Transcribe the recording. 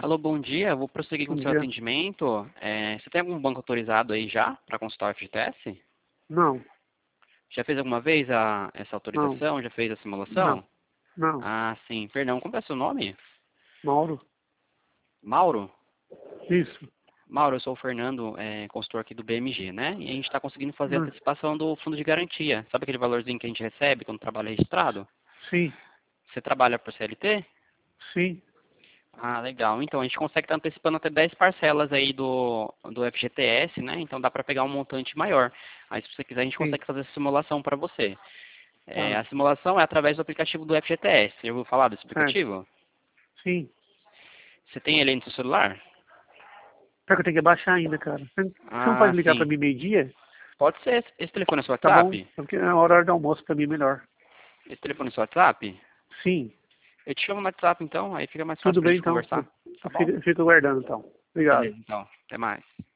Alô, bom dia. Vou prosseguir com Bom o seu dia. atendimento. Você tem algum banco autorizado aí já para consultar o FGTS? Não, Já fez alguma vez essa não, autorização? Já fez a não, simulação? não. Ah, sim. Perdão, como é seu nome? Mauro? Mauro? Isso. Mauro, eu sou o Fernando, consultor aqui do BMG, né? E a gente está conseguindo fazer a Hum, antecipação do fundo de garantia. Sabe aquele valorzinho que a gente recebe quando trabalha registrado? Sim, Você trabalha por CLT? sim, Ah, legal. Então, a gente consegue estar antecipando até 10 parcelas aí do FGTS, né? Então, dá para pegar um montante maior. Aí, se você quiser, a gente sim. consegue fazer essa simulação para você. Tá, A simulação é através do aplicativo do FGTS. Já ouviu falar desse certo. aplicativo? Sim. Você tem ele aí no seu celular? Será que eu tenho que baixar ainda, cara? Você não Ah, pode ligar pra sim. mim meio-dia? Pode ser. Esse telefone é seu Tá bom, WhatsApp? porque é a hora do almoço pra mim é melhor. Esse telefone é seu WhatsApp? Sim. Eu te chamo no WhatsApp, então. Aí fica mais fácil Tudo pra bem, gente então. conversar. Tá bom? Eu fico aguardando, então. Obrigado. Beleza, então. Até mais.